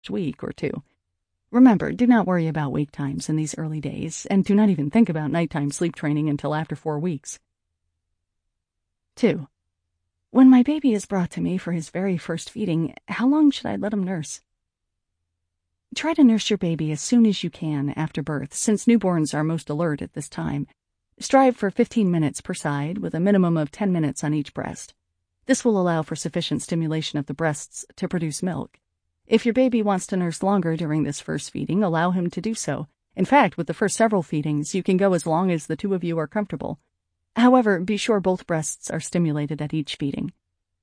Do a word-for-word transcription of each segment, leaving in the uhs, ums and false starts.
week or two. Remember, do not worry about wake times in these early days, and do not even think about nighttime sleep training until after four weeks. two. When my baby is brought to me for his very first feeding, how long should I let him nurse? Try to nurse your baby as soon as you can after birth, since newborns are most alert at this time. Strive for fifteen minutes per side, with a minimum of ten minutes on each breast. This will allow for sufficient stimulation of the breasts to produce milk. If your baby wants to nurse longer during this first feeding, allow him to do so. In fact, with the first several feedings, you can go as long as the two of you are comfortable. However, be sure both breasts are stimulated at each feeding.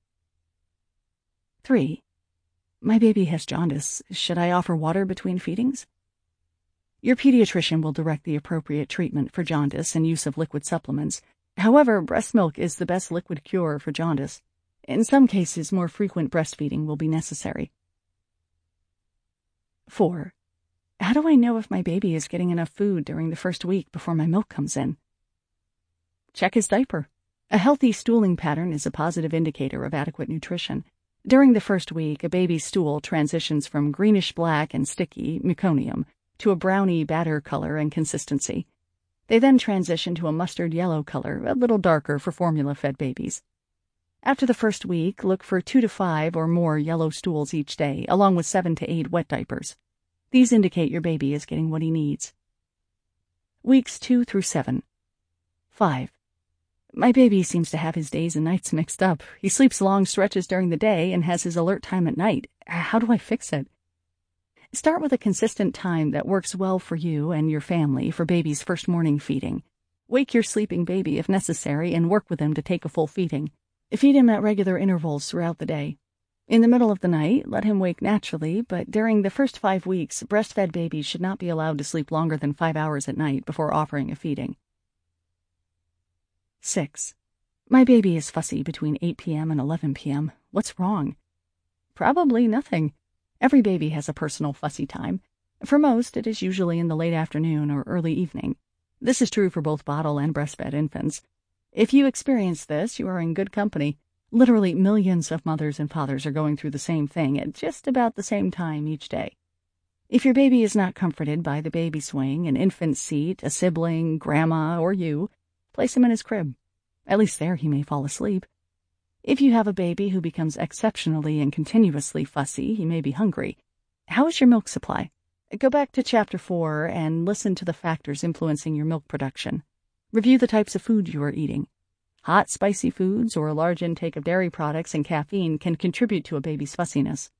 three. My baby has jaundice. Should I offer water between feedings? Your pediatrician will direct the appropriate treatment for jaundice and use of liquid supplements. However, breast milk is the best liquid cure for jaundice. In some cases, more frequent breastfeeding will be necessary. four. How do I know if my baby is getting enough food during the first week before my milk comes in? Check his diaper. A healthy stooling pattern is a positive indicator of adequate nutrition. During the first week, a baby's stool transitions from greenish-black and sticky, meconium, to a browny batter color and consistency. They then transition to a mustard yellow color, a little darker for formula-fed babies. After the first week, look for two to five or more yellow stools each day, along with seven to eight wet diapers. These indicate your baby is getting what he needs. Weeks two through seven. five. My baby seems to have his days and nights mixed up. He sleeps long stretches during the day and has his alert time at night. How do I fix it? Start with a consistent time that works well for you and your family for baby's first morning feeding. Wake your sleeping baby if necessary and work with him to take a full feeding. Feed him at regular intervals throughout the day. In the middle of the night, let him wake naturally, but during the first five weeks, breastfed babies should not be allowed to sleep longer than five hours at night before offering a feeding. six. My baby is fussy between eight p.m. and eleven p.m. What's wrong? Probably nothing. Every baby has a personal fussy time. For most, it is usually in the late afternoon or early evening. This is true for both bottle and breastfed infants. If you experience this, you are in good company. Literally millions of mothers and fathers are going through the same thing at just about the same time each day. If your baby is not comforted by the baby swing, an infant seat, a sibling, grandma, or you, place him in his crib. At least there he may fall asleep. If you have a baby who becomes exceptionally and continuously fussy, he may be hungry. How is your milk supply? Go back to Chapter four and listen to the factors influencing your milk production. Review the types of food you are eating. Hot, spicy foods or a large intake of dairy products and caffeine can contribute to a baby's fussiness.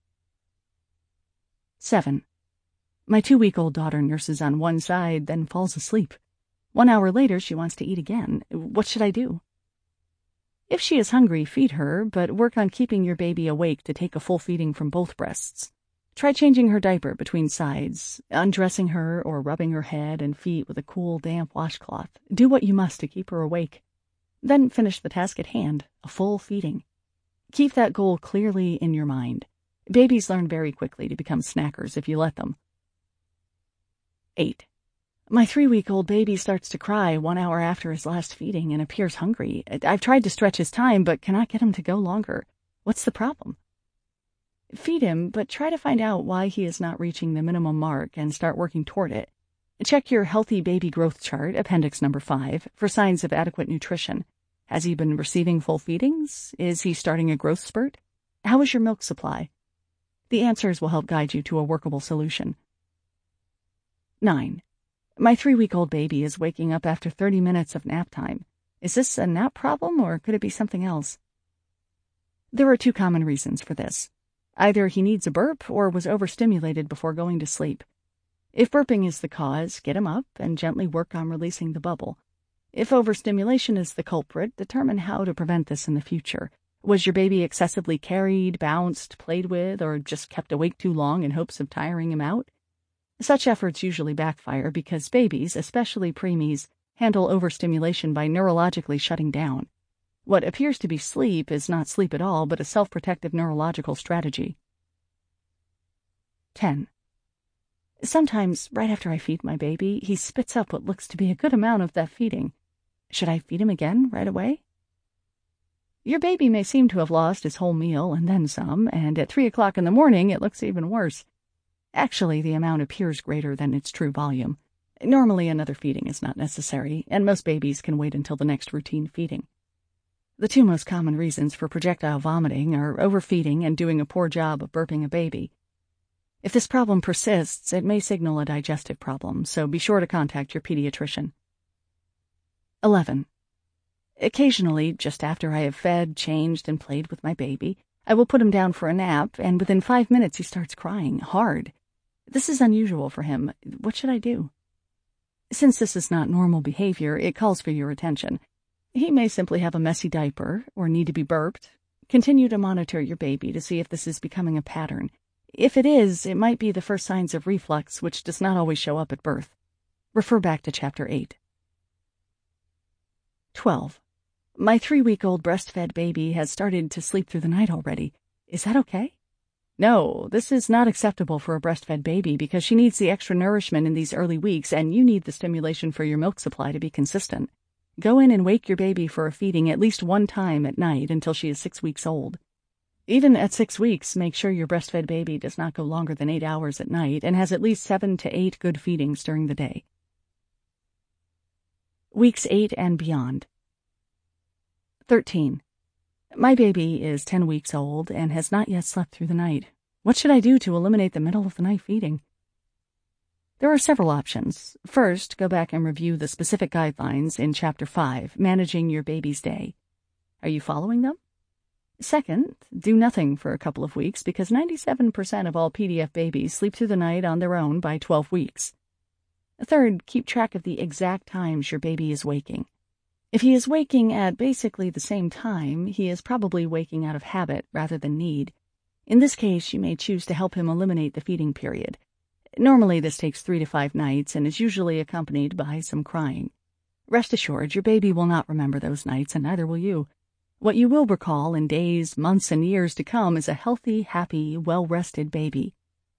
seven. My two-week-old daughter nurses on one side, then falls asleep. One hour later, she wants to eat again. What should I do? If she is hungry, feed her, but work on keeping your baby awake to take a full feeding from both breasts. Try changing her diaper between sides, undressing her or rubbing her head and feet with a cool, damp washcloth. Do what you must to keep her awake. Then finish the task at hand, a full feeding. Keep that goal clearly in your mind. Babies learn very quickly to become snackers if you let them. eight. My three-week-old baby starts to cry one hour after his last feeding and appears hungry. I've tried to stretch his time, but cannot get him to go longer. What's the problem? Feed him, but try to find out why he is not reaching the minimum mark and start working toward it. Check your Healthy Baby Growth Chart, Appendix Number five, for signs of adequate nutrition. Has he been receiving full feedings? Is he starting a growth spurt? How is your milk supply? The answers will help guide you to a workable solution. nine. My three-week-old baby is waking up after thirty minutes of nap time. Is this a nap problem, or could it be something else? There are two common reasons for this. Either he needs a burp or was overstimulated before going to sleep. If burping is the cause, get him up and gently work on releasing the bubble. If overstimulation is the culprit, determine how to prevent this in the future. Was your baby excessively carried, bounced, played with, or just kept awake too long in hopes of tiring him out? Such efforts usually backfire because babies, especially preemies, handle overstimulation by neurologically shutting down. What appears to be sleep is not sleep at all, but a self-protective neurological strategy. ten. Sometimes, right after I feed my baby, he spits up what looks to be a good amount of that feeding. Should I feed him again right away? Your baby may seem to have lost his whole meal and then some, and at three o'clock in the morning it looks even worse. Actually, the amount appears greater than its true volume. Normally, another feeding is not necessary, and most babies can wait until the next routine feeding. The two most common reasons for projectile vomiting are overfeeding and doing a poor job of burping a baby. If this problem persists, it may signal a digestive problem, so be sure to contact your pediatrician. eleven. Occasionally, just after I have fed, changed, and played with my baby, I will put him down for a nap, and within five minutes he starts crying, hard. This is unusual for him. What should I do? Since this is not normal behavior, it calls for your attention. He may simply have a messy diaper or need to be burped. Continue to monitor your baby to see if this is becoming a pattern. If it is, it might be the first signs of reflux, which does not always show up at birth. Refer back to Chapter eight. twelve. My three-week-old breastfed baby has started to sleep through the night already. Is that okay? No, this is not acceptable for a breastfed baby because she needs the extra nourishment in these early weeks, and you need the stimulation for your milk supply to be consistent. Go in and wake your baby for a feeding at least one time at night until she is six weeks old. Even at six weeks, make sure your breastfed baby does not go longer than eight hours at night and has at least seven to eight good feedings during the day. Weeks eight and beyond. thirteen. My baby is ten weeks old and has not yet slept through the night. What should I do to eliminate the middle of the night feeding? There are several options. First, go back and review the specific guidelines in Chapter five, Managing Your Baby's Day. Are you following them? Second, do nothing for a couple of weeks because ninety-seven percent of all P D F babies sleep through the night on their own by twelve weeks. Third, keep track of the exact times your baby is waking. If he is waking at basically the same time, he is probably waking out of habit rather than need. In this case, you may choose to help him eliminate the feeding period. Normally, this takes three to five nights and is usually accompanied by some crying. Rest assured, your baby will not remember those nights, and neither will you. What you will recall in days, months, and years to come is a healthy, happy, well-rested baby.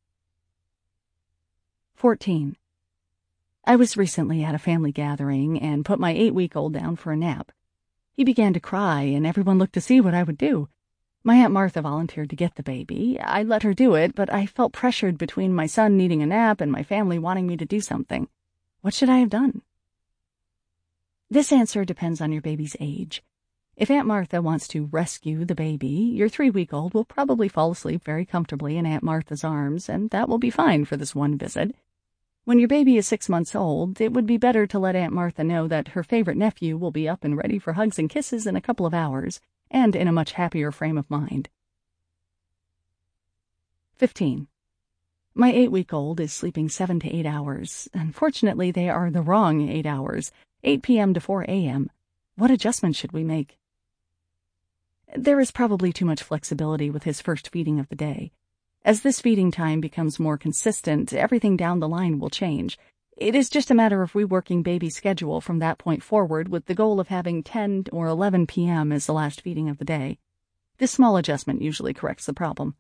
fourteen. I was recently at a family gathering and put my eight-week-old down for a nap. He began to cry, and everyone looked to see what I would do. My Aunt Martha volunteered to get the baby. I let her do it, but I felt pressured between my son needing a nap and my family wanting me to do something. What should I have done? This answer depends on your baby's age. If Aunt Martha wants to rescue the baby, your three-week-old will probably fall asleep very comfortably in Aunt Martha's arms, and that will be fine for this one visit. When your baby is six months old, it would be better to let Aunt Martha know that her favorite nephew will be up and ready for hugs and kisses in a couple of hours, and in a much happier frame of mind. fifteen. My eight-week-old is sleeping seven to eight hours. Unfortunately, they are the wrong eight hours, eight p.m. to four a.m. What adjustment should we make? There is probably too much flexibility with his first feeding of the day. As this feeding time becomes more consistent, everything down the line will change. It is just a matter of reworking baby's schedule from that point forward with the goal of having ten or eleven p.m. as the last feeding of the day. This small adjustment usually corrects the problem.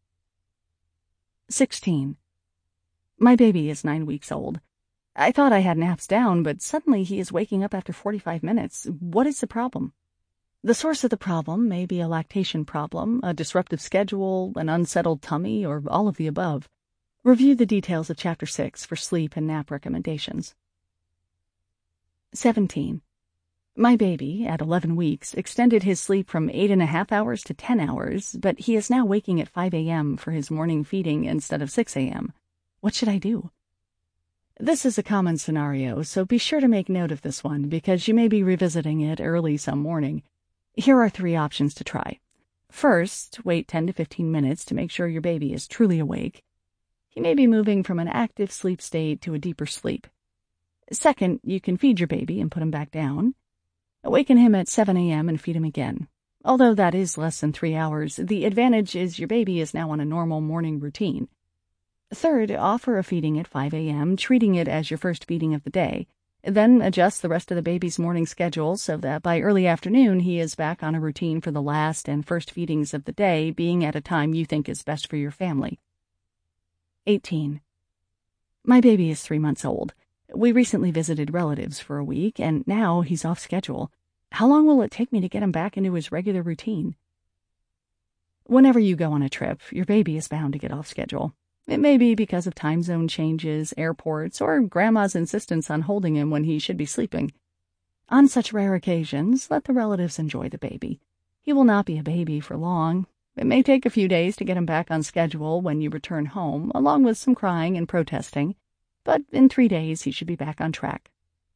sixteen. My baby is nine weeks old. I thought I had naps down, but suddenly he is waking up after forty-five minutes. What is the problem? The source of the problem may be a lactation problem, a disruptive schedule, an unsettled tummy, or all of the above. Review the details of Chapter six for sleep and nap recommendations. seventeen. My baby, at eleven weeks, extended his sleep from eight and a half hours to ten hours, but he is now waking at five a.m. for his morning feeding instead of six a.m. What should I do? This is a common scenario, so be sure to make note of this one because you may be revisiting it early some morning. Here are three options to try. First, wait ten to fifteen minutes to make sure your baby is truly awake. He may be moving from an active sleep state to a deeper sleep. Second, you can feed your baby and put him back down. Awaken him at seven a.m. and feed him again. Although that is less than three hours, the advantage is your baby is now on a normal morning routine. Third, offer a feeding at five a.m., treating it as your first feeding of the day. Then adjust the rest of the baby's morning schedule so that by early afternoon he is back on a routine for the last and first feedings of the day, being at a time you think is best for your family. eighteen. My baby is three months old. We recently visited relatives for a week, and now he's off schedule. How long will it take me to get him back into his regular routine? Whenever you go on a trip, your baby is bound to get off schedule. It may be because of time zone changes, airports, or grandma's insistence on holding him when he should be sleeping. On such rare occasions, let the relatives enjoy the baby. He will not be a baby for long. It may take a few days to get him back on schedule when you return home, along with some crying and protesting, but in three days he should be back on track.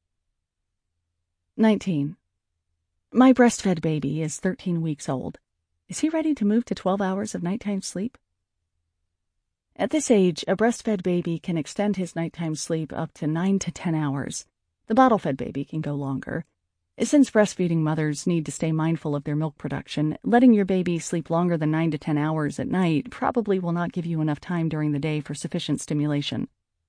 nineteen. My breastfed baby is thirteen weeks old. Is he ready to move to twelve hours of nighttime sleep? At this age, a breastfed baby can extend his nighttime sleep up to nine to ten hours. The bottle-fed baby can go longer. Since breastfeeding mothers need to stay mindful of their milk production, letting your baby sleep longer than nine to ten hours at night probably will not give you enough time during the day for sufficient stimulation.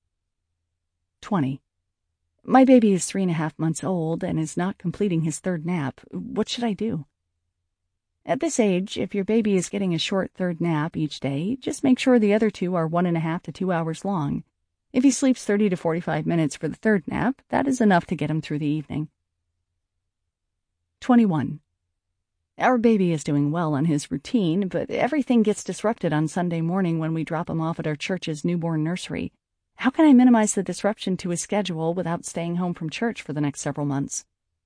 twenty. My baby is three and a half months old and is not completing his third nap. What should I do? At this age, if your baby is getting a short third nap each day, just make sure the other two are one and a half to two hours long. If he sleeps thirty to forty-five minutes for the third nap, that is enough to get him through the evening. twenty-one. Our baby is doing well on his routine, but everything gets disrupted on Sunday morning when we drop him off at our church's newborn nursery. How can I minimize the disruption to his schedule without staying home from church for the next several months?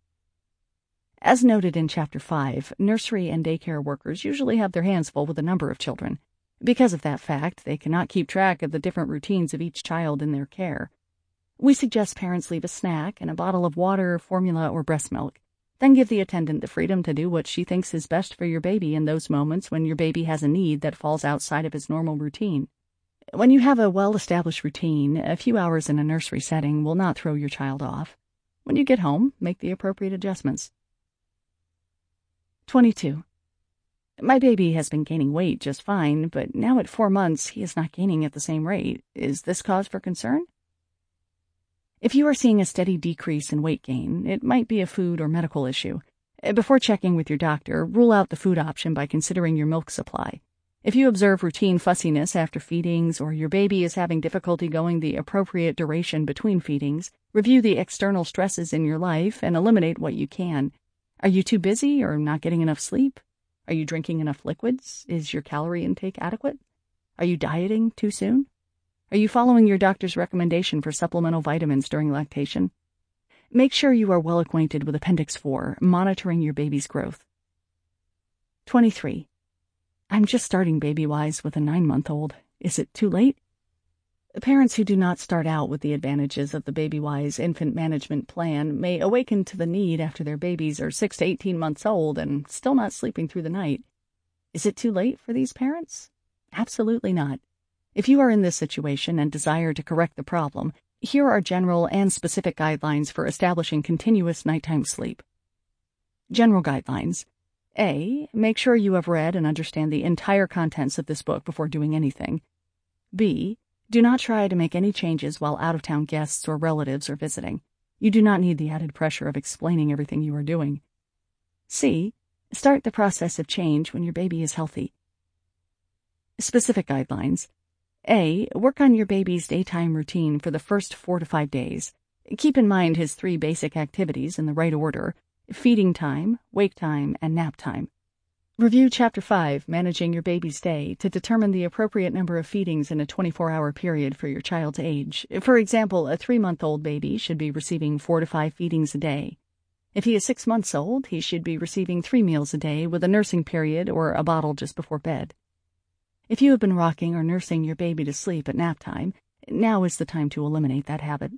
As noted in Chapter five, nursery and daycare workers usually have their hands full with a number of children. Because of that fact, they cannot keep track of the different routines of each child in their care. We suggest parents leave a snack and a bottle of water, formula, or breast milk. Then give the attendant the freedom to do what she thinks is best for your baby in those moments when your baby has a need that falls outside of his normal routine. When you have a well-established routine, a few hours in a nursery setting will not throw your child off. When you get home, make the appropriate adjustments. twenty-two. My baby has been gaining weight just fine, but now at four months he is not gaining at the same rate. Is this cause for concern? If you are seeing a steady decrease in weight gain, it might be a food or medical issue. Before checking with your doctor, rule out the food option by considering your milk supply. If you observe routine fussiness after feedings or your baby is having difficulty going the appropriate duration between feedings, review the external stresses in your life and eliminate what you can. Are you too busy or not getting enough sleep? Are you drinking enough liquids? Is your calorie intake adequate? Are you dieting too soon? Are you following your doctor's recommendation for supplemental vitamins during lactation? Make sure you are well acquainted with Appendix four, monitoring your baby's growth. twenty-three. I'm just starting BabyWise with a nine-month-old. Is it too late? Parents who do not start out with the advantages of the BabyWise infant management plan may awaken to the need after their babies are six to eighteen months old and still not sleeping through the night. Is it too late for these parents? Absolutely not. If you are in this situation and desire to correct the problem, here are general and specific guidelines for establishing continuous nighttime sleep. General guidelines. A. Make sure you have read and understand the entire contents of this book before doing anything. B. Do not try to make any changes while out-of-town guests or relatives are visiting. You do not need the added pressure of explaining everything you are doing. C. Start the process of change when your baby is healthy. Specific guidelines. A. Work on your baby's daytime routine for the first four to five days. Keep in mind his three basic activities in the right order: feeding time, wake time, and nap time. Review Chapter five, Managing Your Baby's Day, to determine the appropriate number of feedings in a twenty-four hour period for your child's age. For example, a three-month-old baby should be receiving four to five feedings a day. If he is six months old, he should be receiving three meals a day with a nursing period or a bottle just before bed. If you have been rocking or nursing your baby to sleep at nap time, now is the time to eliminate that habit.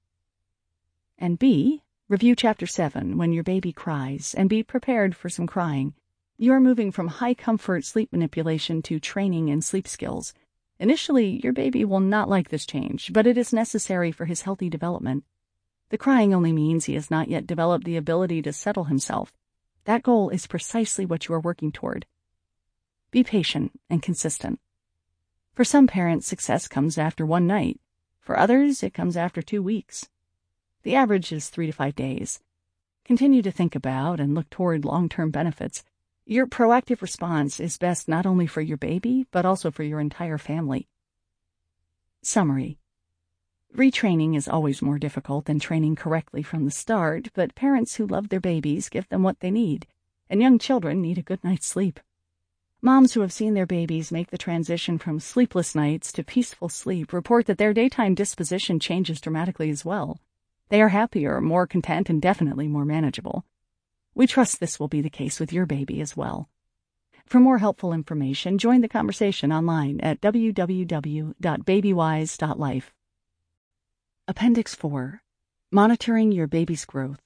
And B. Review Chapter seven, When Your Baby Cries, and be prepared for some crying. You are moving from high-comfort sleep manipulation to training and sleep skills. Initially, your baby will not like this change, but it is necessary for his healthy development. The crying only means he has not yet developed the ability to settle himself. That goal is precisely what you are working toward. Be patient and consistent. For some parents, success comes after one night. For others, it comes after two weeks. The average is three to five days. Continue to think about and look toward long-term benefits. Your proactive response is best not only for your baby, but also for your entire family. Summary. Retraining is always more difficult than training correctly from the start, but parents who love their babies give them what they need, and young children need a good night's sleep. Moms who have seen their babies make the transition from sleepless nights to peaceful sleep report that their daytime disposition changes dramatically as well. They are happier, more content, and definitely more manageable. We trust this will be the case with your baby as well. For more helpful information, join the conversation online at w w w dot babywise dot life. Appendix four. Monitoring your baby's growth.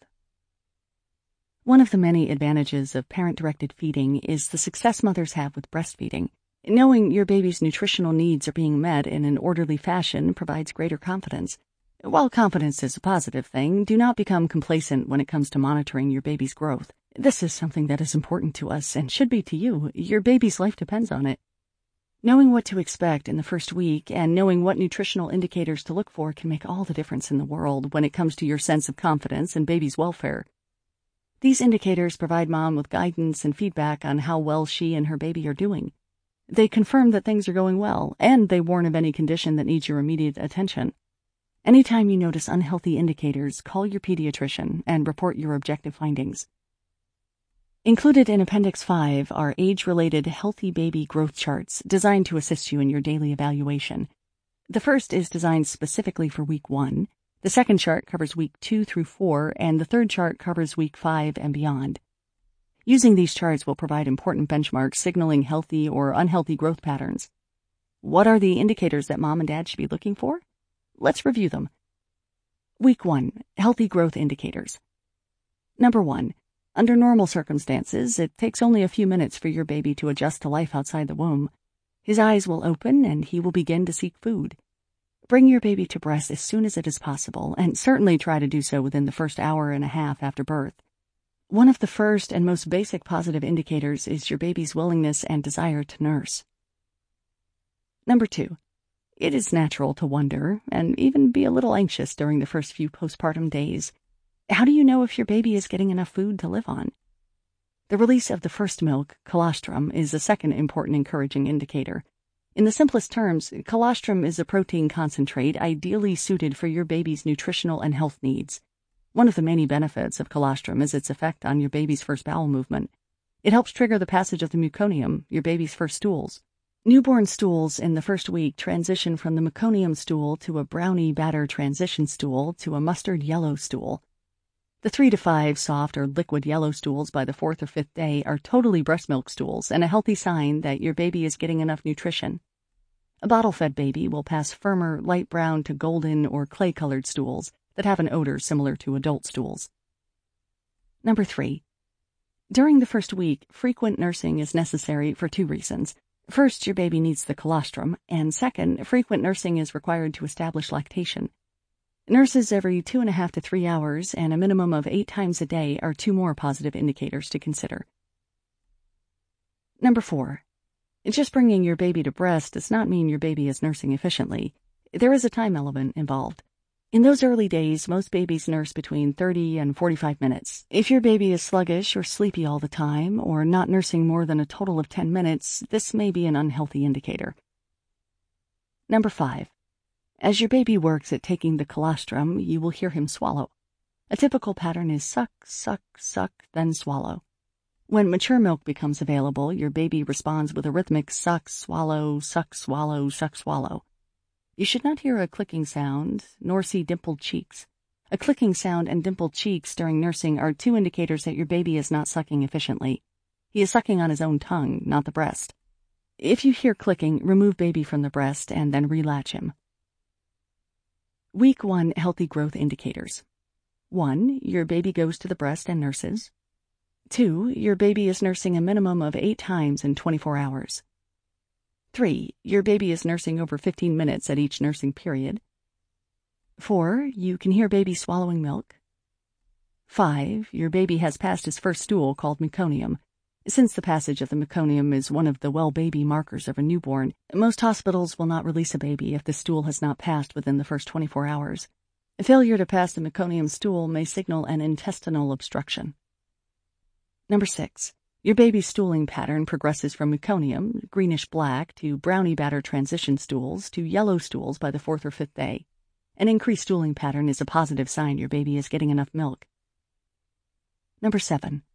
One of the many advantages of parent-directed feeding is the success mothers have with breastfeeding. Knowing your baby's nutritional needs are being met in an orderly fashion provides greater confidence. While confidence is a positive thing, do not become complacent when it comes to monitoring your baby's growth. This is something that is important to us and should be to you. Your baby's life depends on it. Knowing what to expect in the first week and knowing what nutritional indicators to look for can make all the difference in the world when it comes to your sense of confidence and baby's welfare. These indicators provide mom with guidance and feedback on how well she and her baby are doing. They confirm that things are going well, and they warn of any condition that needs your immediate attention. Anytime you notice unhealthy indicators, call your pediatrician and report your objective findings. Included in Appendix five are age-related healthy baby growth charts designed to assist you in your daily evaluation. The first is designed specifically for week one, the second chart covers week two through four, and the third chart covers week five and beyond. Using these charts will provide important benchmarks signaling healthy or unhealthy growth patterns. What are the indicators that mom and dad should be looking for? Let's review them. Week one. Healthy growth indicators. Number one. Under normal circumstances, it takes only a few minutes for your baby to adjust to life outside the womb. His eyes will open and he will begin to seek food. Bring your baby to breast as soon as it is possible, and certainly try to do so within the first hour and a half after birth. One of the first and most basic positive indicators is your baby's willingness and desire to nurse. Number two. It is natural to wonder and even be a little anxious during the first few postpartum days. How do you know if your baby is getting enough food to live on? The release of the first milk, colostrum, is a second important encouraging indicator. In the simplest terms, colostrum is a protein concentrate ideally suited for your baby's nutritional and health needs. One of the many benefits of colostrum is its effect on your baby's first bowel movement. It helps trigger the passage of the meconium, your baby's first stools. Newborn stools in the first week transition from the meconium stool to a brownie batter transition stool to a mustard yellow stool. The three to five soft or liquid yellow stools by the fourth or fifth day are totally breast milk stools and a healthy sign that your baby is getting enough nutrition. A bottle-fed baby will pass firmer, light brown to golden or clay-colored stools that have an odor similar to adult stools. Number three. During the first week, frequent nursing is necessary for two reasons. First, your baby needs the colostrum, and second, frequent nursing is required to establish lactation. Nurses every two and a half to three hours and a minimum of eight times a day are two more positive indicators to consider. Number four. Just bringing your baby to breast does not mean your baby is nursing efficiently. There is a time element involved. In those early days, most babies nurse between thirty and forty-five minutes. If your baby is sluggish or sleepy all the time, or not nursing more than a total of ten minutes, this may be an unhealthy indicator. Number five. As your baby works at taking the colostrum, you will hear him swallow. A typical pattern is suck, suck, suck, then swallow. When mature milk becomes available, your baby responds with a rhythmic suck, swallow, suck, swallow, suck, swallow. You should not hear a clicking sound, nor see dimpled cheeks. A clicking sound and dimpled cheeks during nursing are two indicators that your baby is not sucking efficiently. He is sucking on his own tongue, not the breast. If you hear clicking, remove baby from the breast and then relatch him. Week one healthy growth indicators. One, your baby goes to the breast and nurses. Two, your baby is nursing a minimum of eight times in twenty-four hours. Three, your baby is nursing over fifteen minutes at each nursing period. Four, you can hear baby swallowing milk. Five, your baby has passed his first stool called meconium. Since the passage of the meconium is one of the well-baby markers of a newborn, most hospitals will not release a baby if the stool has not passed within the first twenty-four hours. A failure to pass the meconium stool may signal an intestinal obstruction. Number six. Your baby's stooling pattern progresses from meconium, greenish-black, to brownie batter transition stools to yellow stools by the fourth or fifth day. An increased stooling pattern is a positive sign your baby is getting enough milk. Number seven.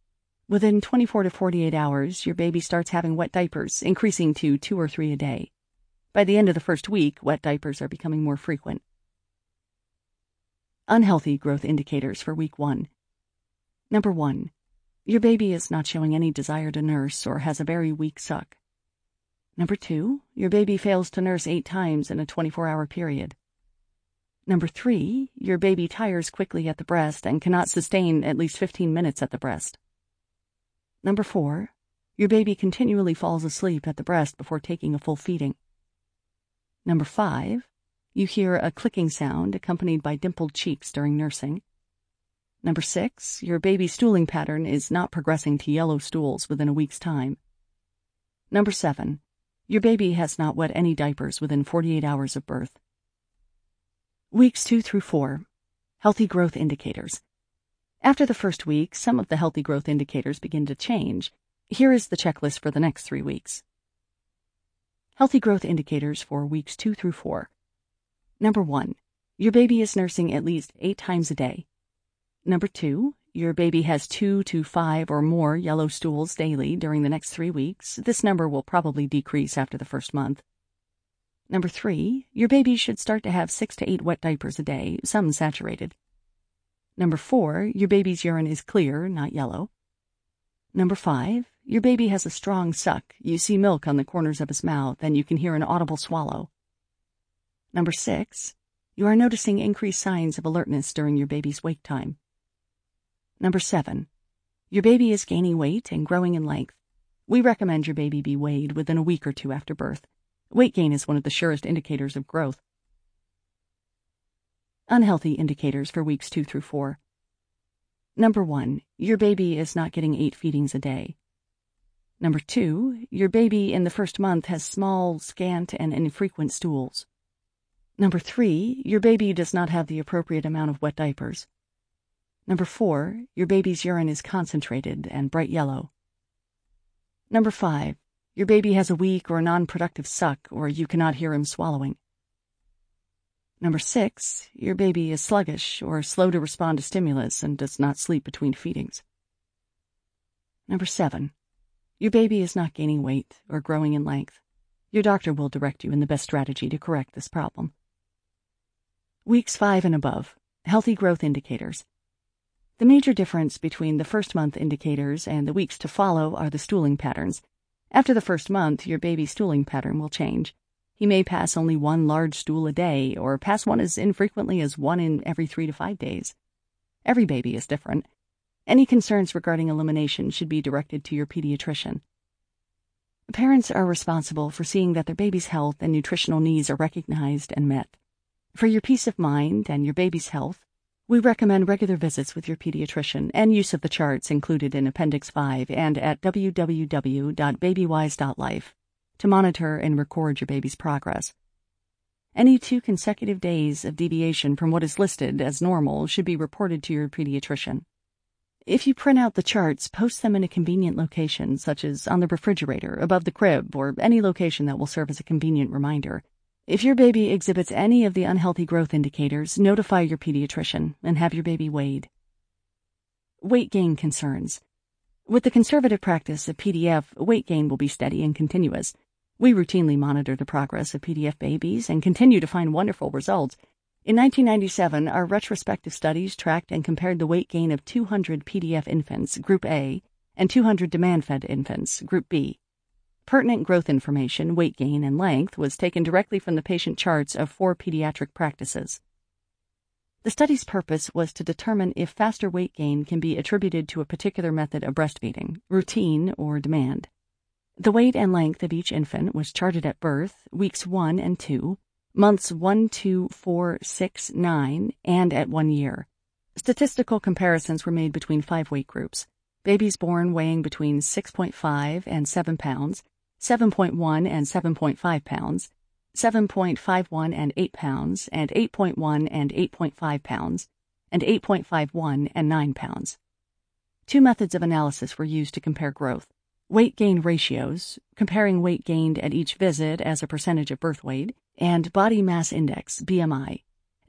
Within twenty-four to forty-eight hours, your baby starts having wet diapers, increasing to two or three a day. By the end of the first week, wet diapers are becoming more frequent. Unhealthy growth indicators for week one. Number one, your baby is not showing any desire to nurse or has a very weak suck. Number two, your baby fails to nurse eight times in a twenty-four hour period. Number three, your baby tires quickly at the breast and cannot sustain at least fifteen minutes at the breast. Number four, your baby continually falls asleep at the breast before taking a full feeding. Number five, you hear a clicking sound accompanied by dimpled cheeks during nursing. Number six, your baby's stooling pattern is not progressing to yellow stools within a week's time. Number seven, your baby has not wet any diapers within forty-eight hours of birth. Weeks two through four. Healthy growth indicators. After the first week, some of the healthy growth indicators begin to change. Here is the checklist for the next three weeks. Healthy growth indicators for weeks two through four. Number one, your baby is nursing at least eight times a day. Number two, your baby has two to five or more yellow stools daily during the next three weeks. This number will probably decrease after the first month. Number three, your baby should start to have six to eight wet diapers a day, some saturated. Number four, your baby's urine is clear, not yellow. Number five, your baby has a strong suck. You see milk on the corners of his mouth, and you can hear an audible swallow. Number six, you are noticing increased signs of alertness during your baby's wake time. Number seven, your baby is gaining weight and growing in length. We recommend your baby be weighed within a week or two after birth. Weight gain is one of the surest indicators of growth. Unhealthy indicators for weeks two through four. Number one, your baby is not getting eight feedings a day. Number two, your baby in the first month has small, scant, and infrequent stools. Number three, your baby does not have the appropriate amount of wet diapers. Number four, your baby's urine is concentrated and bright yellow. Number five, your baby has a weak or non-productive suck, or you cannot hear him swallowing. Number six, your baby is sluggish or slow to respond to stimulus and does not sleep between feedings. Number seven, your baby is not gaining weight or growing in length. Your doctor will direct you in the best strategy to correct this problem. Weeks five and above. Healthy growth indicators. The major difference between the first month indicators and the weeks to follow are the stooling patterns. After the first month, your baby's stooling pattern will change. He may pass only one large stool a day, or pass one as infrequently as one in every three to five days. Every baby is different. Any concerns regarding elimination should be directed to your pediatrician. Parents are responsible for seeing that their baby's health and nutritional needs are recognized and met. For your peace of mind and your baby's health, we recommend regular visits with your pediatrician and use of the charts included in Appendix five and at w w w dot babywise dot life to monitor and record your baby's progress. Any two consecutive days of deviation from what is listed as normal should be reported to your pediatrician. If you print out the charts, post them in a convenient location, such as on the refrigerator, above the crib, or any location that will serve as a convenient reminder. If your baby exhibits any of the unhealthy growth indicators, notify your pediatrician and have your baby weighed. Weight gain concerns. With the conservative practice of P D F, weight gain will be steady and continuous. We routinely monitor the progress of P D F babies and continue to find wonderful results. In nineteen ninety-seven, our retrospective studies tracked and compared the weight gain of two hundred P D F infants, Group A, and two hundred demand-fed infants, Group B. Pertinent growth information, weight gain, and length was taken directly from the patient charts of four pediatric practices. The study's purpose was to determine if faster weight gain can be attributed to a particular method of breastfeeding, routine, or demand. The weight and length of each infant was charted at birth, weeks one and two, months one, two, four, six, nine, and at one year. Statistical comparisons were made between five weight groups. Babies born weighing between six point five and seven pounds, seven point one and seven point five pounds, seven point five one and eight pounds, and eight point one and eight point five pounds, and eight point five one and nine pounds. Two methods of analysis were used to compare growth. Weight gain ratios, comparing weight gained at each visit as a percentage of birth weight, and body mass index, B M I.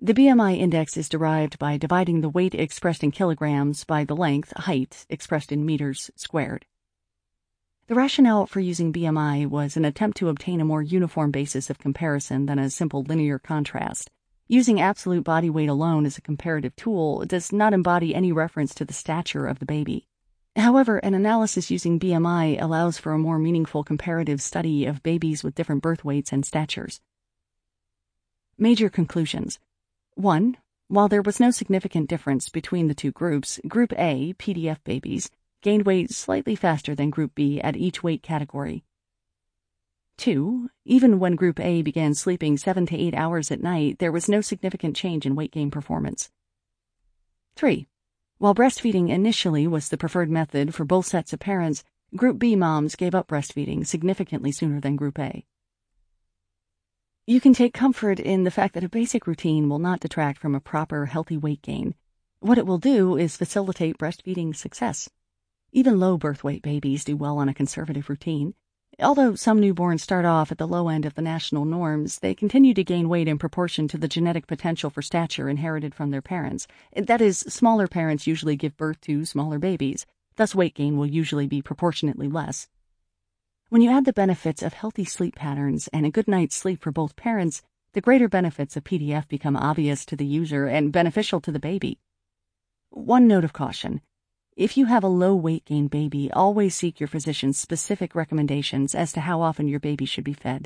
The B M I index is derived by dividing the weight expressed in kilograms by the length, height, expressed in meters squared. The rationale for using B M I was an attempt to obtain a more uniform basis of comparison than a simple linear contrast. Using absolute body weight alone as a comparative tool does not embody any reference to the stature of the baby. However, an analysis using B M I allows for a more meaningful comparative study of babies with different birth weights and statures. Major conclusions. one. While there was no significant difference between the two groups, Group A, P D F babies, gained weight slightly faster than Group B at each weight category. two. Even when Group A began sleeping seven to eight hours at night, there was no significant change in weight gain performance. three. While breastfeeding initially was the preferred method for both sets of parents, Group B moms gave up breastfeeding significantly sooner than Group A. You can take comfort in the fact that a basic routine will not detract from a proper, healthy weight gain. What it will do is facilitate breastfeeding success. Even low birth weight babies do well on a conservative routine. Although some newborns start off at the low end of the national norms, they continue to gain weight in proportion to the genetic potential for stature inherited from their parents. That is, smaller parents usually give birth to smaller babies. Thus, weight gain will usually be proportionately less. When you add the benefits of healthy sleep patterns and a good night's sleep for both parents, the greater benefits of P D F become obvious to the user and beneficial to the baby. One note of caution. If you have a low weight gain baby, always seek your physician's specific recommendations as to how often your baby should be fed.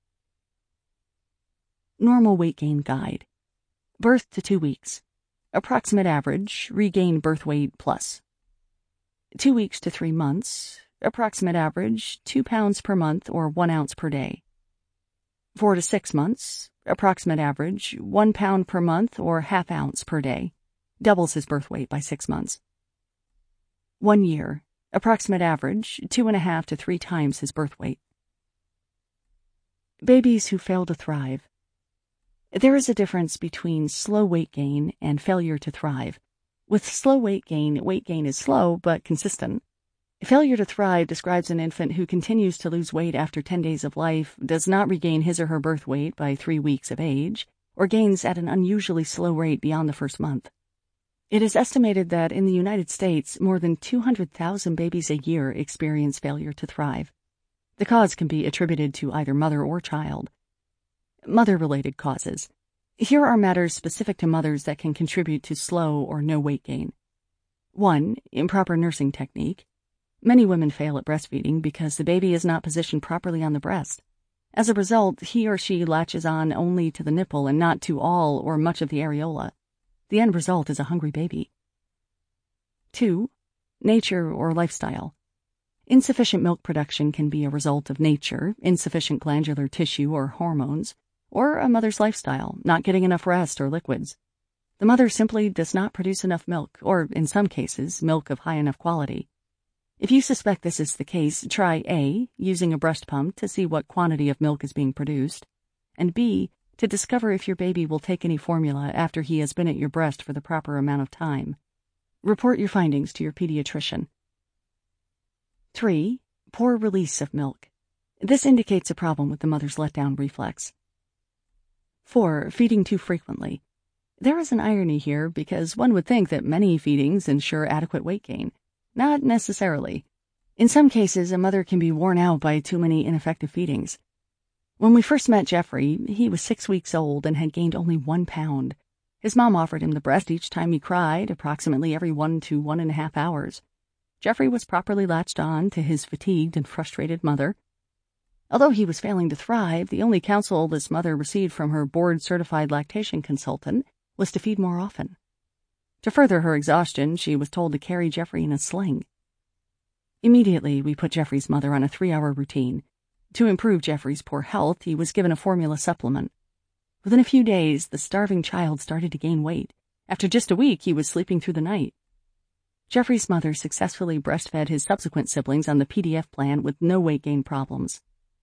Normal weight gain guide. Birth to two weeks. Approximate average, regain birth weight plus. Two weeks to three months. Approximate average, two pounds per month or one ounce per day. Four to six months. Approximate average, one pound per month or half ounce per day. Doubles his birth weight by six months. One year. Approximate average, two and a half to three times his birth weight. Babies who fail to thrive. There is a difference between slow weight gain and failure to thrive. With slow weight gain, weight gain is slow but consistent. Failure to thrive describes an infant who continues to lose weight after ten days of life, does not regain his or her birth weight by three weeks of age, or gains at an unusually slow rate beyond the first month. It is estimated that in the United States, more than two hundred thousand babies a year experience failure to thrive. The cause can be attributed to either mother or child. Mother-related causes. Here are matters specific to mothers that can contribute to slow or no weight gain. one. Improper nursing technique. Many women fail at breastfeeding because the baby is not positioned properly on the breast. As a result, he or she latches on only to the nipple and not to all or much of the areola. The end result is a hungry baby. two. Nature or lifestyle. Insufficient milk production can be a result of nature, insufficient glandular tissue or hormones, or a mother's lifestyle, not getting enough rest or liquids. The mother simply does not produce enough milk, or, in some cases, milk of high enough quality. If you suspect this is the case, try A, using a breast pump to see what quantity of milk is being produced, and B, to discover if your baby will take any formula after he has been at your breast for the proper amount of time. Report your findings to your pediatrician. three. Poor release of milk. This indicates a problem with the mother's letdown reflex. four. Feeding too frequently. There is an irony here because one would think that many feedings ensure adequate weight gain. Not necessarily. In some cases, a mother can be worn out by too many ineffective feedings. When we first met Jeffrey, he was six weeks old and had gained only one pound. His mom offered him the breast each time he cried, approximately every one to one and a half hours. Jeffrey was properly latched on to his fatigued and frustrated mother. Although he was failing to thrive, the only counsel this mother received from her board-certified lactation consultant was to feed more often. To further her exhaustion, she was told to carry Jeffrey in a sling. Immediately, we put Jeffrey's mother on a three-hour routine. To improve Jeffrey's poor health, he was given a formula supplement. Within a few days, the starving child started to gain weight. After just a week, he was sleeping through the night. Jeffrey's mother successfully breastfed his subsequent siblings on the P D F plan with no weight gain problems.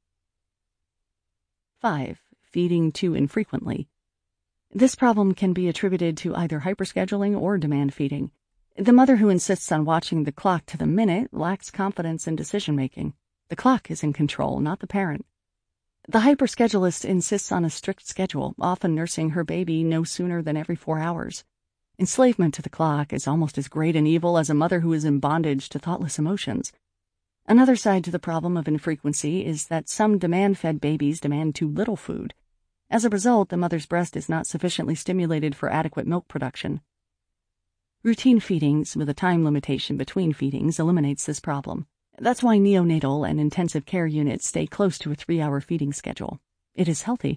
five. Feeding too infrequently. This problem can be attributed to either hyperscheduling or demand feeding. The mother who insists on watching the clock to the minute lacks confidence in decision-making. The clock is in control, not the parent. The hyperschedulist insists on a strict schedule, often nursing her baby no sooner than every four hours. Enslavement to the clock is almost as great an evil as a mother who is in bondage to thoughtless emotions. Another side to the problem of infrequency is that some demand-fed babies demand too little food. As a result, the mother's breast is not sufficiently stimulated for adequate milk production. Routine feedings with a time limitation between feedings eliminates this problem. That's why neonatal and intensive care units stay close to a three-hour feeding schedule. It is healthy.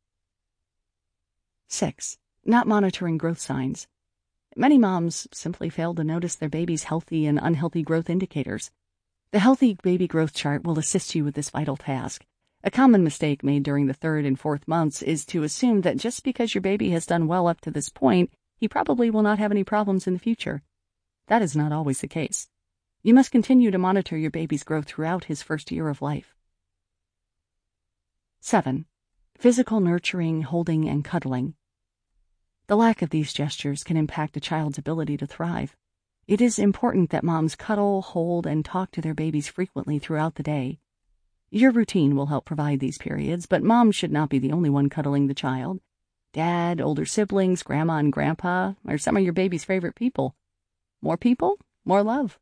six. Not monitoring growth signs. Many moms simply fail to notice their baby's healthy and unhealthy growth indicators. The Healthy Baby Growth Chart will assist you with this vital task. A common mistake made during the third and fourth months is to assume that just because your baby has done well up to this point, he probably will not have any problems in the future. That is not always the case. You must continue to monitor your baby's growth throughout his first year of life. seven. Physical nurturing, holding, and cuddling. The lack of these gestures can impact a child's ability to thrive. It is important that moms cuddle, hold, and talk to their babies frequently throughout the day. Your routine will help provide these periods, but mom should not be the only one cuddling the child. Dad, older siblings, grandma, and grandpa are some of your baby's favorite people. More people, more love.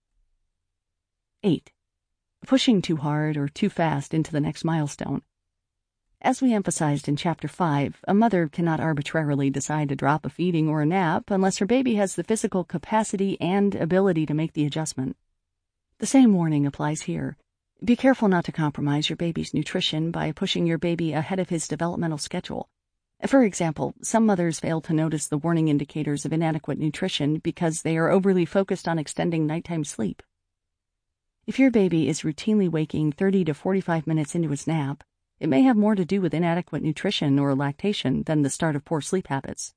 eight. Pushing too hard or too fast into the next milestone. As we emphasized in Chapter five, a mother cannot arbitrarily decide to drop a feeding or a nap unless her baby has the physical capacity and ability to make the adjustment. The same warning applies here. Be careful not to compromise your baby's nutrition by pushing your baby ahead of his developmental schedule. For example, some mothers fail to notice the warning indicators of inadequate nutrition because they are overly focused on extending nighttime sleep. If your baby is routinely waking thirty to forty-five minutes into his nap, it may have more to do with inadequate nutrition or lactation than the start of poor sleep habits.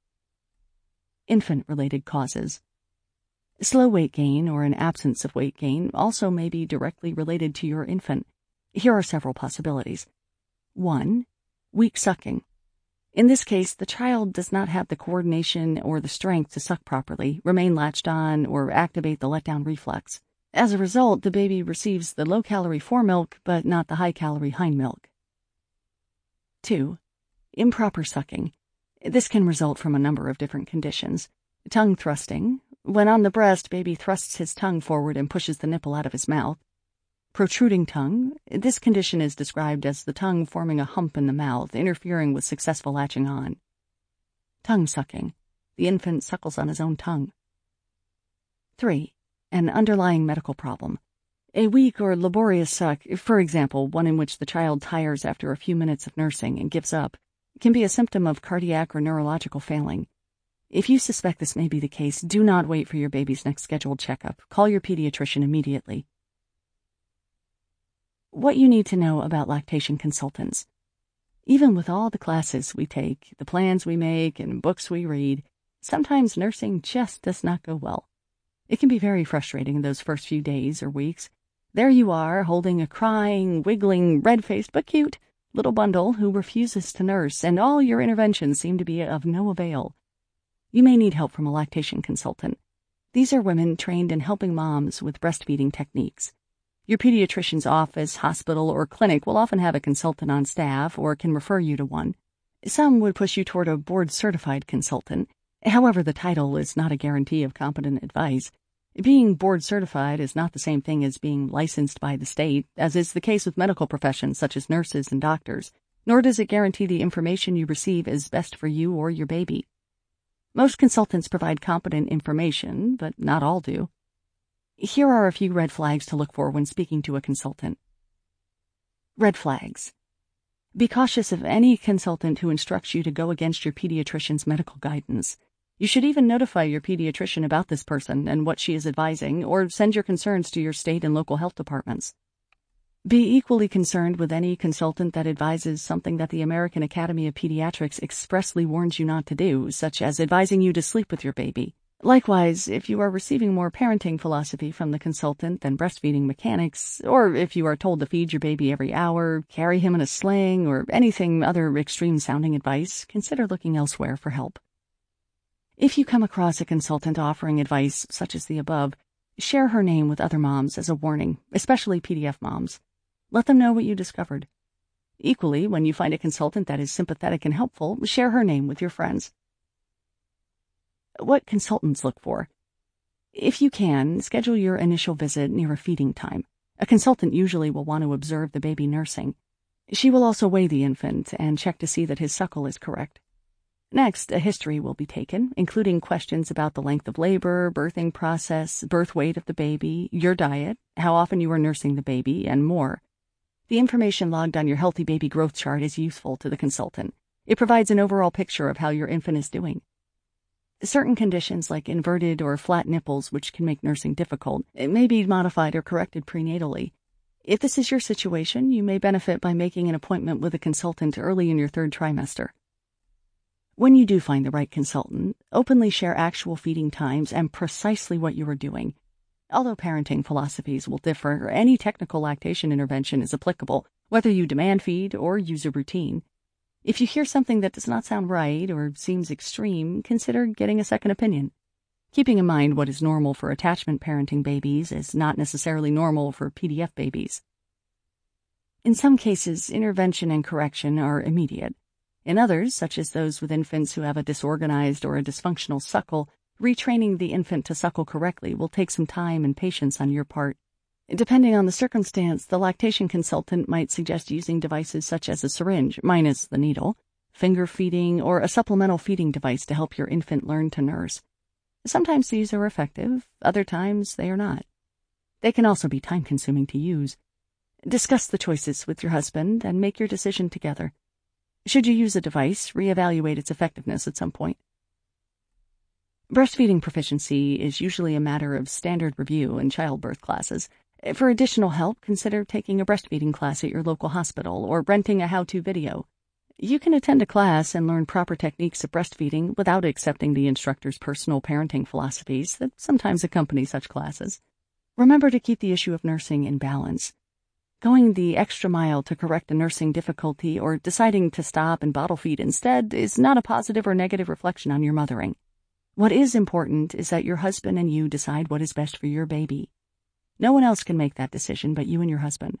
Infant-related causes. Slow weight gain or an absence of weight gain also may be directly related to your infant. Here are several possibilities. one. Weak sucking. In this case, the child does not have the coordination or the strength to suck properly, remain latched on, or activate the letdown reflex. As a result, the baby receives the low-calorie foremilk but not the high-calorie hindmilk. two. Improper sucking. This can result from a number of different conditions. Tongue thrusting. When on the breast, baby thrusts his tongue forward and pushes the nipple out of his mouth. Protruding tongue. This condition is described as the tongue forming a hump in the mouth, interfering with successful latching on. Tongue sucking. The infant suckles on his own tongue. three. An underlying medical problem. A weak or laborious suck, for example, one in which the child tires after a few minutes of nursing and gives up, can be a symptom of cardiac or neurological failing. If you suspect this may be the case, do not wait for your baby's next scheduled checkup. Call your pediatrician immediately. What you need to know about lactation consultants. Even with all the classes we take, the plans we make, and books we read, sometimes nursing just does not go well. It can be very frustrating in those first few days or weeks. There you are, holding a crying, wiggling, red-faced but cute little bundle who refuses to nurse, and all your interventions seem to be of no avail. You may need help from a lactation consultant. These are women trained in helping moms with breastfeeding techniques. Your pediatrician's office, hospital, or clinic will often have a consultant on staff or can refer you to one. Some would push you toward a board-certified consultant. However, the title is not a guarantee of competent advice. Being board-certified is not the same thing as being licensed by the state, as is the case with medical professions such as nurses and doctors, nor does it guarantee the information you receive is best for you or your baby. Most consultants provide competent information, but not all do. Here are a few red flags to look for when speaking to a consultant. Red flags. Be cautious of any consultant who instructs you to go against your pediatrician's medical guidance. You should even notify your pediatrician about this person and what she is advising, or send your concerns to your state and local health departments. Be equally concerned with any consultant that advises something that the American Academy of Pediatrics expressly warns you not to do, such as advising you to sleep with your baby. Likewise, if you are receiving more parenting philosophy from the consultant than breastfeeding mechanics, or if you are told to feed your baby every hour, carry him in a sling, or anything other extreme-sounding advice, consider looking elsewhere for help. If you come across a consultant offering advice such as the above, share her name with other moms as a warning, especially P D F moms. Let them know what you discovered. Equally, when you find a consultant that is sympathetic and helpful, share her name with your friends. What consultants look for? If you can, schedule your initial visit near a feeding time. A consultant usually will want to observe the baby nursing. She will also weigh the infant and check to see that his suckle is correct. Next, a history will be taken, including questions about the length of labor, birthing process, birth weight of the baby, your diet, how often you are nursing the baby, and more. The information logged on your Healthy Baby Growth Chart is useful to the consultant. It provides an overall picture of how your infant is doing. Certain conditions like inverted or flat nipples, which can make nursing difficult, it may be modified or corrected prenatally. If this is your situation, you may benefit by making an appointment with a consultant early in your third trimester. When you do find the right consultant, openly share actual feeding times and precisely what you are doing. Although parenting philosophies will differ, any technical lactation intervention is applicable, whether you demand feed or use a routine. If you hear something that does not sound right or seems extreme, consider getting a second opinion. Keeping in mind what is normal for attachment parenting babies is not necessarily normal for P D F babies. In some cases, intervention and correction are immediate. In others, such as those with infants who have a disorganized or a dysfunctional suckle, retraining the infant to suckle correctly will take some time and patience on your part. Depending on the circumstance, the lactation consultant might suggest using devices such as a syringe, minus the needle, finger feeding, or a supplemental feeding device to help your infant learn to nurse. Sometimes these are effective, other times they are not. They can also be time-consuming to use. Discuss the choices with your husband and make your decision together. Should you use a device, reevaluate its effectiveness at some point. Breastfeeding proficiency is usually a matter of standard review in childbirth classes. For additional help, consider taking a breastfeeding class at your local hospital or renting a how-to video. You can attend a class and learn proper techniques of breastfeeding without accepting the instructor's personal parenting philosophies that sometimes accompany such classes. Remember to keep the issue of nursing in balance. Going the extra mile to correct a nursing difficulty or deciding to stop and bottle feed instead is not a positive or negative reflection on your mothering. What is important is that your husband and you decide what is best for your baby. No one else can make that decision but you and your husband.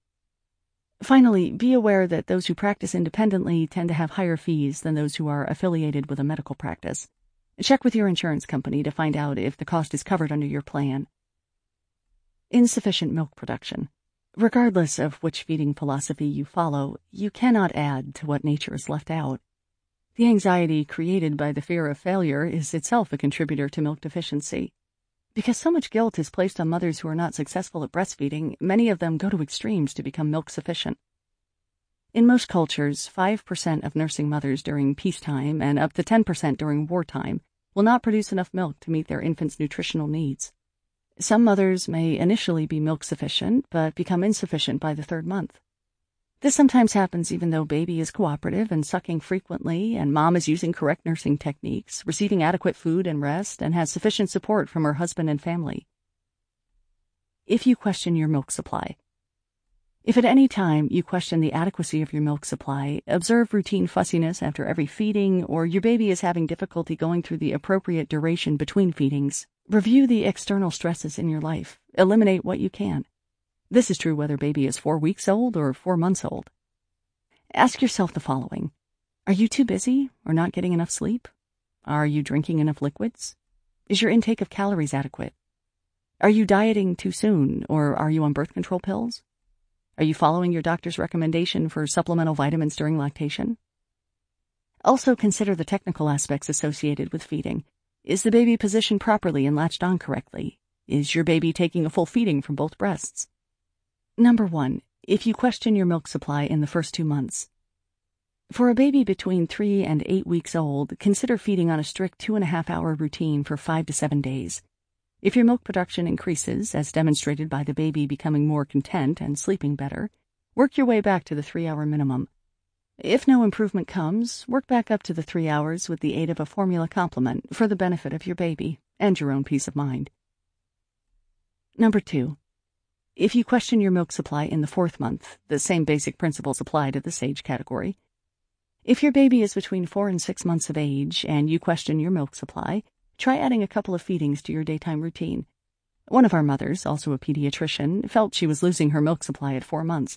Finally, be aware that those who practice independently tend to have higher fees than those who are affiliated with a medical practice. Check with your insurance company to find out if the cost is covered under your plan. Insufficient milk production. Regardless of which feeding philosophy you follow, you cannot add to what nature has left out. The anxiety created by the fear of failure is itself a contributor to milk deficiency. Because so much guilt is placed on mothers who are not successful at breastfeeding, many of them go to extremes to become milk sufficient. In most cultures, five percent of nursing mothers during peacetime and up to ten percent during wartime will not produce enough milk to meet their infant's nutritional needs. Some mothers may initially be milk sufficient, but become insufficient by the third month. This sometimes happens even though baby is cooperative and sucking frequently, and mom is using correct nursing techniques, receiving adequate food and rest, and has sufficient support from her husband and family. If you question your milk supply. If at any time you question the adequacy of your milk supply, observe routine fussiness after every feeding, or your baby is having difficulty going through the appropriate duration between feedings, review the external stresses in your life. Eliminate what you can. This is true whether baby is four weeks old or four months old. Ask yourself the following. Are you too busy or not getting enough sleep? Are you drinking enough liquids? Is your intake of calories adequate? Are you dieting too soon, or are you on birth control pills? Are you following your doctor's recommendation for supplemental vitamins during lactation? Also consider the technical aspects associated with feeding. Is the baby positioned properly and latched on correctly? Is your baby taking a full feeding from both breasts? Number one, if you question your milk supply in the first two months. For a baby between three and eight weeks old, consider feeding on a strict two and a half hour routine for five to seven days. If your milk production increases, as demonstrated by the baby becoming more content and sleeping better, work your way back to the three-hour minimum. If no improvement comes, work back up to the three hours with the aid of a formula complement for the benefit of your baby and your own peace of mind. Number two. If you question your milk supply in the fourth month, the same basic principles apply to this age category. If your baby is between four and six months of age and you question your milk supply, try adding a couple of feedings to your daytime routine. One of our mothers, also a pediatrician, felt she was losing her milk supply at four months.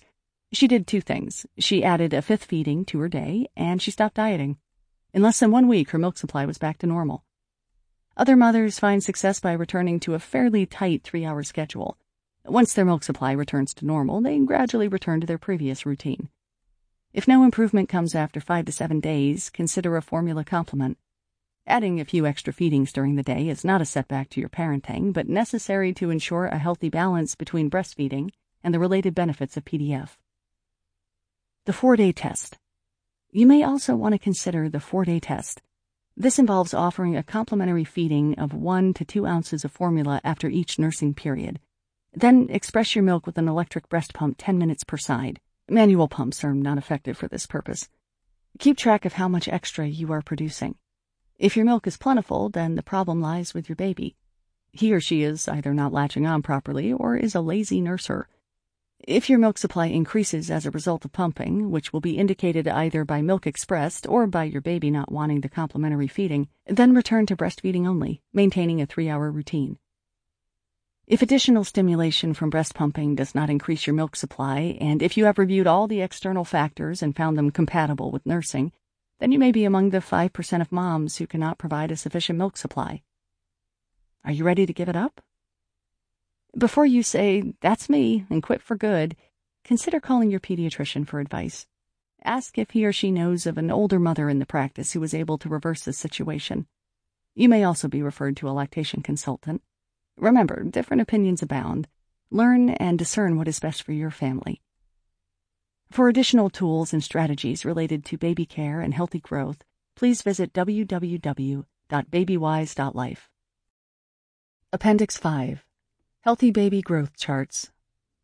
She did two things. She added a fifth feeding to her day, and she stopped dieting. In less than one week, her milk supply was back to normal. Other mothers find success by returning to a fairly tight three-hour schedule. Once their milk supply returns to normal, they gradually return to their previous routine. If no improvement comes after five to seven days, consider a formula complement. Adding a few extra feedings during the day is not a setback to your parenting, but necessary to ensure a healthy balance between breastfeeding and the related benefits of P D F. The four-day test. You may also want to consider the four-day test. This involves offering a complementary feeding of one to two ounces of formula after each nursing period. Then express your milk with an electric breast pump ten minutes per side. Manual pumps are not effective for this purpose. Keep track of how much extra you are producing. If your milk is plentiful, then the problem lies with your baby. He or she is either not latching on properly or is a lazy nurser. If your milk supply increases as a result of pumping, which will be indicated either by milk expressed or by your baby not wanting the complementary feeding, then return to breastfeeding only, maintaining a three-hour routine. If additional stimulation from breast pumping does not increase your milk supply, and if you have reviewed all the external factors and found them compatible with nursing, then you may be among the five percent of moms who cannot provide a sufficient milk supply. Are you ready to give it up? Before you say, "That's me," and quit for good, consider calling your pediatrician for advice. Ask if he or she knows of an older mother in the practice who was able to reverse this situation. You may also be referred to a lactation consultant. Remember, different opinions abound. Learn and discern what is best for your family. For additional tools and strategies related to baby care and healthy growth, please visit w w w dot babywise dot life. Appendix five. Healthy Baby Growth Charts.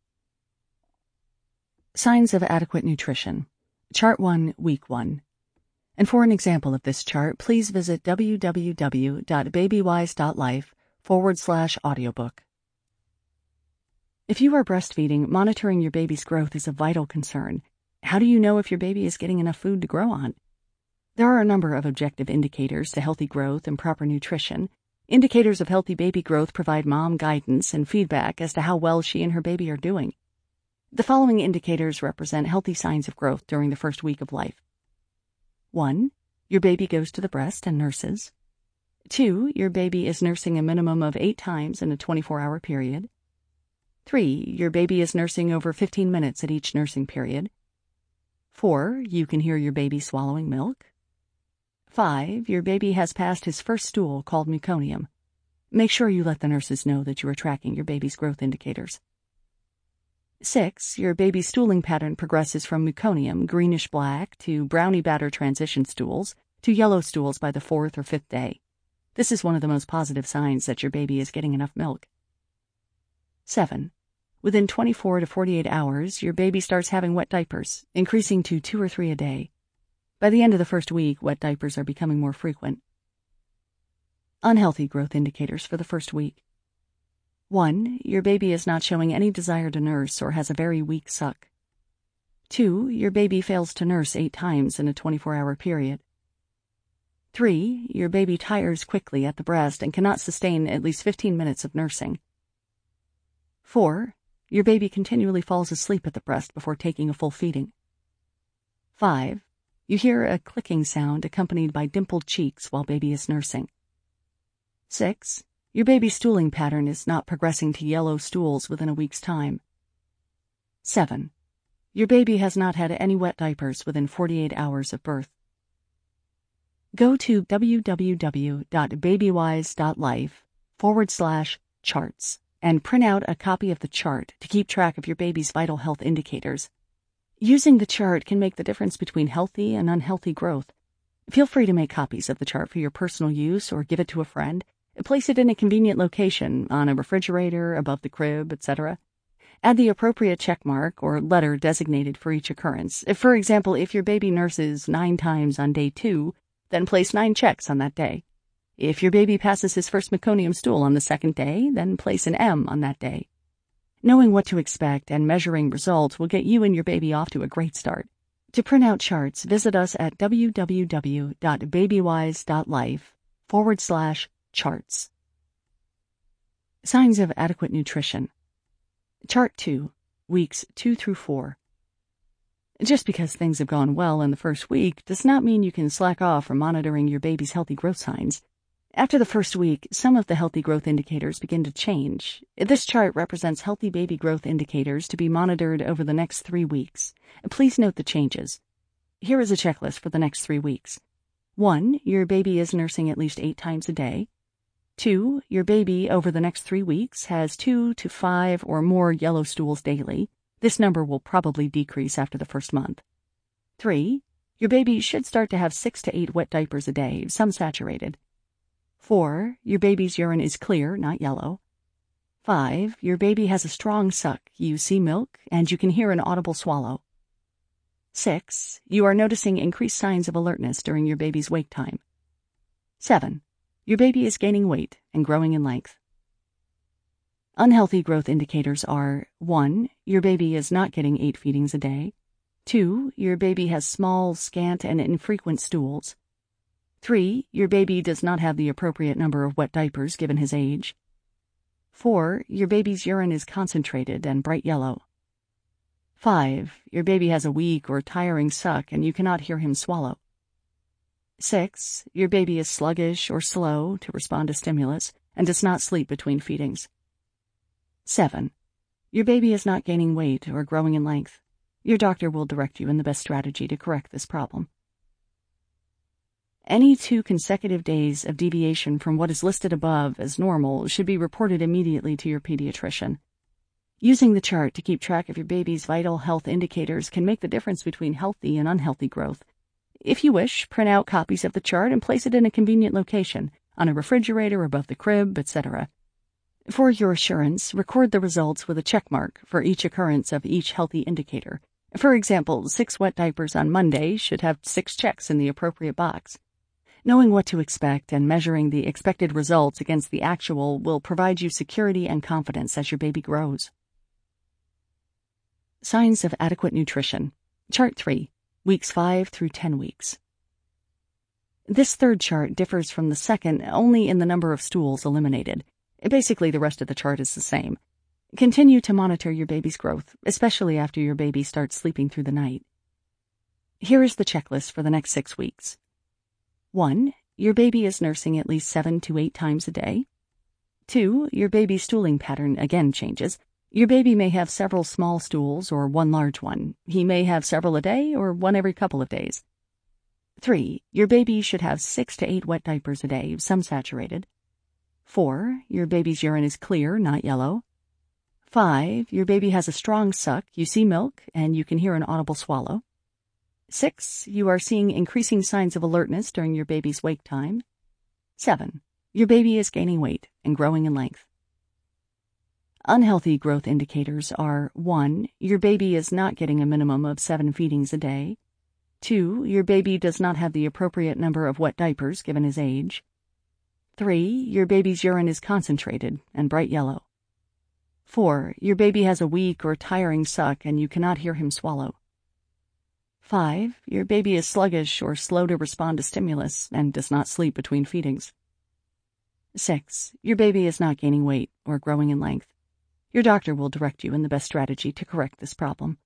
Signs of Adequate Nutrition. Chart one, Week one. And for an example of this chart, please visit w w w dot babywise dot life forward slash audiobook. If you are breastfeeding, monitoring your baby's growth is a vital concern. How do you know if your baby is getting enough food to grow on? There are a number of objective indicators to healthy growth and proper nutrition. Indicators of healthy baby growth provide mom guidance and feedback as to how well she and her baby are doing. The following indicators represent healthy signs of growth during the first week of life. one. Your baby goes to the breast and nurses. two. Your baby is nursing a minimum of eight times in a twenty-four hour period. three. Your baby is nursing over fifteen minutes at each nursing period. four. You can hear your baby swallowing milk. five. Your baby has passed his first stool called meconium. Make sure you let the nurses know that you are tracking your baby's growth indicators. six. Your baby's stooling pattern progresses from meconium, greenish-black, to brownie batter transition stools, to yellow stools by the fourth or fifth day. This is one of the most positive signs that your baby is getting enough milk. seven. Within twenty-four to forty-eight hours, your baby starts having wet diapers, increasing to two or three a day. By the end of the first week, wet diapers are becoming more frequent. Unhealthy growth indicators for the first week. one. Your baby is not showing any desire to nurse or has a very weak suck. two. Your baby fails to nurse eight times in a twenty-four hour period. three. Your baby tires quickly at the breast and cannot sustain at least fifteen minutes of nursing. four. Your baby continually falls asleep at the breast before taking a full feeding. five. You hear a clicking sound accompanied by dimpled cheeks while baby is nursing. six. Your baby's stooling pattern is not progressing to yellow stools within a week's time. seven. Your baby has not had any wet diapers within forty-eight hours of birth. Go to w w w dot babywise dot life forward slash charts and print out a copy of the chart to keep track of your baby's vital health indicators. Using the chart can make the difference between healthy and unhealthy growth. Feel free to make copies of the chart for your personal use or give it to a friend. Place it in a convenient location, on a refrigerator, above the crib, et cetera. Add the appropriate check mark or letter designated for each occurrence. If, for example, if your baby nurses nine times on day two, then place nine checks on that day. If your baby passes his first meconium stool on the second day, then place an M on that day. Knowing what to expect and measuring results will get you and your baby off to a great start. To print out charts, visit us at w w w dot babywise dot life forward slash charts. Signs of Adequate Nutrition. Chart two, Weeks two through four. Just because things have gone well in the first week does not mean you can slack off from monitoring your baby's healthy growth signs. After the first week, some of the healthy growth indicators begin to change. This chart represents healthy baby growth indicators to be monitored over the next three weeks. Please note the changes. Here is a checklist for the next three weeks. One, your baby is nursing at least eight times a day. Two, your baby over the next three weeks has two to five or more yellow stools daily. This number will probably decrease after the first month. Three, your baby should start to have six to eight wet diapers a day, some saturated. Four, your baby's urine is clear, not yellow. Five, your baby has a strong suck. You see milk, and you can hear an audible swallow. Six, you are noticing increased signs of alertness during your baby's wake time. Seven, your baby is gaining weight and growing in length. Unhealthy growth indicators are: one, your baby is not getting eight feedings a day. Two, your baby has small, scant, and infrequent stools. Three, your baby does not have the appropriate number of wet diapers given his age. Four, your baby's urine is concentrated and bright yellow. Five, your baby has a weak or tiring suck and you cannot hear him swallow. Six, your baby is sluggish or slow to respond to stimulus and does not sleep between feedings. Seven, your baby is not gaining weight or growing in length. Your doctor will direct you in the best strategy to correct this problem. Any two consecutive days of deviation from what is listed above as normal should be reported immediately to your pediatrician. Using the chart to keep track of your baby's vital health indicators can make the difference between healthy and unhealthy growth. If you wish, print out copies of the chart and place it in a convenient location, on a refrigerator, above the crib, et cetera. For your assurance, record the results with a check mark for each occurrence of each healthy indicator. For example, six wet diapers on Monday should have six checks in the appropriate box. Knowing what to expect and measuring the expected results against the actual will provide you security and confidence as your baby grows. Signs of adequate nutrition. Chart three, weeks five through ten weeks. This third chart differs from the second only in the number of stools eliminated. Basically, the rest of the chart is the same. Continue to monitor your baby's growth, especially after your baby starts sleeping through the night. Here is the checklist for the next six weeks. One, your baby is nursing at least seven to eight times a day. Two, your baby's stooling pattern again changes. Your baby may have several small stools or one large one. He may have several a day or one every couple of days. Three, your baby should have six to eight wet diapers a day, some saturated. Four, your baby's urine is clear, not yellow. Five, your baby has a strong suck. You see milk and you can hear an audible swallow. Six, you are seeing increasing signs of alertness during your baby's wake time. Seven, your baby is gaining weight and growing in length. Unhealthy growth indicators are: one, your baby is not getting a minimum of seven feedings a day. Two, your baby does not have the appropriate number of wet diapers given his age. Three, your baby's urine is concentrated and bright yellow. Four, your baby has a weak or tiring suck and you cannot hear him swallow. Five, your baby is sluggish or slow to respond to stimulus and does not sleep between feedings. Six, your baby is not gaining weight or growing in length. Your doctor will direct you in the best strategy to correct this problem.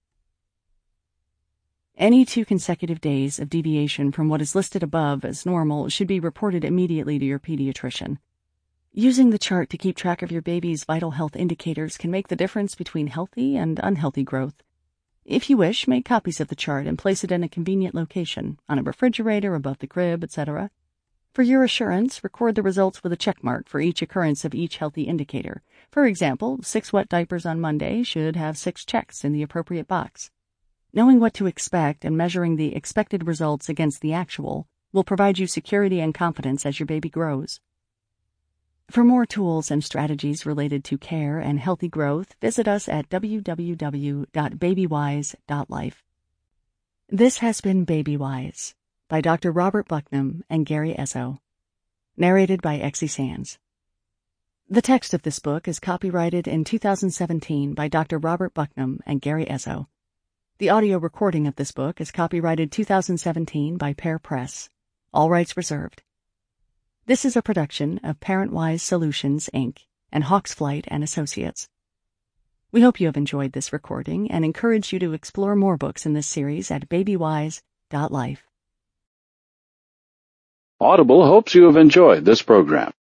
Any two consecutive days of deviation from what is listed above as normal should be reported immediately to your pediatrician. Using the chart to keep track of your baby's vital health indicators can make the difference between healthy and unhealthy growth. If you wish, make copies of the chart and place it in a convenient location, on a refrigerator, above the crib, et cetera. For your assurance, record the results with a check mark for each occurrence of each healthy indicator. For example, six wet diapers on Monday should have six checks in the appropriate box. Knowing what to expect and measuring the expected results against the actual will provide you security and confidence as your baby grows. For more tools and strategies related to care and healthy growth, visit us at w w w dot babywise dot life. This has been Babywise by Doctor Robert Bucknam and Gary Ezzo. Narrated by Exie Sands. The text of this book is copyrighted in two thousand seventeen by Doctor Robert Bucknam and Gary Ezzo. The audio recording of this book is copyrighted two thousand seventeen by Pear Press. All rights reserved. This is a production of ParentWise Solutions, Incorporated and Hawks Flight and Associates. We hope you have enjoyed this recording and encourage you to explore more books in this series at babywise dot life. Audible hopes you have enjoyed this program.